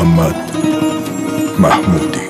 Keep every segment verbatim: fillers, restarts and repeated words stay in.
محمد محمودی.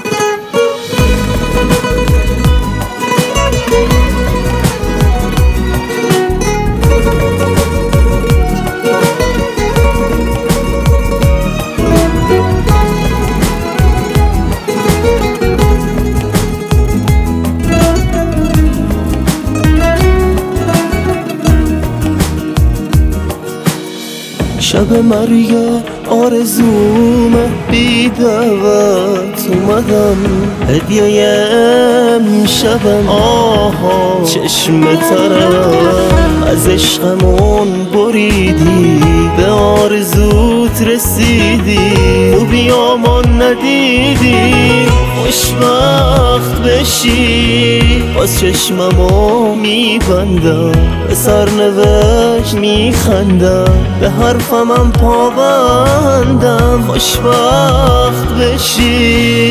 شب مرگ آرزومه بی دعوت اومدم، هدیه امشبم آها چشم ترم. از عشقمون بریدی به آرزوت رسیدی، تو بیامان ندیدی خوشبخت بشی. باز چشممو میبندم به سرنوشت میخندم، به حرفمم پابندم خوشبخت بشی.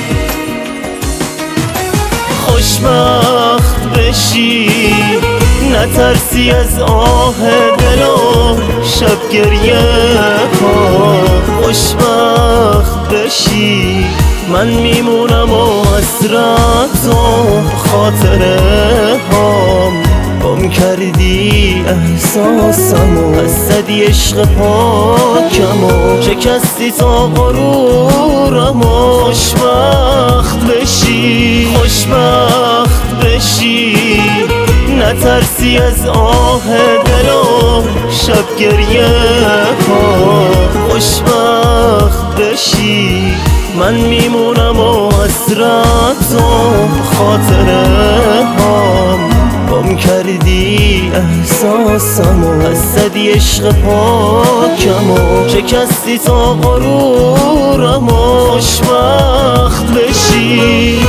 خوشبخت بشی نترسی از آه دل و شب گریه ها. خوشبخت بشی من میمونم و حسرت و خاطره هام. گم کردی احساسم و از صدی عشق پاکم و شکستی تا غرورم و خوشبخت بشی. خوشبخت بشی نترسی از آه دل و شب گریه ها. خوشبخت بشی من میمونم و حسرت و خاطره هام. گم کردی احساسم و از صدی عشق پاکم و شکستی تا غرورم و خوشبخت بشی.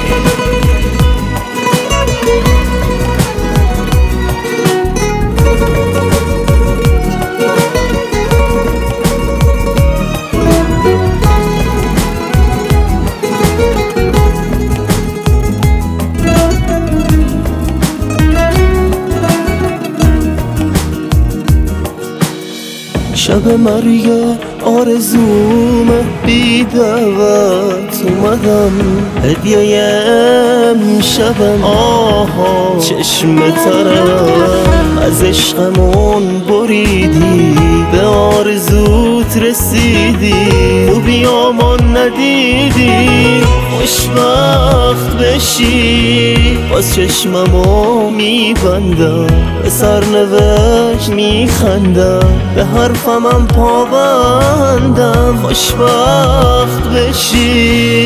شب مرگ آرزومه بی دعوت اومدم، هدیه امشبم آها چشم ترم. از عشقمون بریدی به آرزوت رسیدی، تو بیامان ندیدی خوشبخت بشی. باز چشممو میبندم به سرنوشت میخندم، به حرفمم پابندم خوشبخت بشی.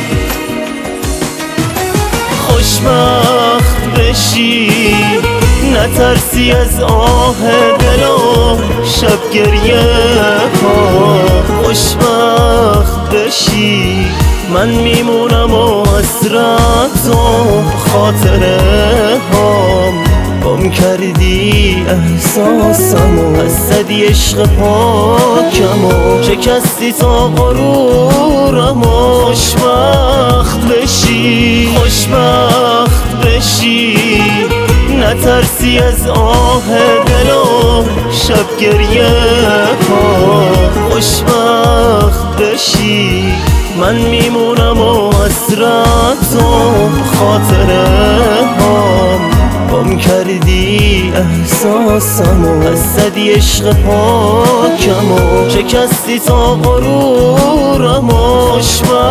خوشبخت بشی نترسی از آه دل و شب گریه ها. خوشبخت بشی من میمونم و حسرت و خاطره هام. گم کردی احساسم و از صدی عشق پاکم و شکستی تا غرورم و خوشبخت بشی. خوشبخت بشی نترسی از آه دل و شب گریه ها. خوشبخت بشی من میمونم و حسرت و خاطره هام. گم کردی احساسم و از صدی عشق پاکم و شکستی تا غرورم و خوشبخت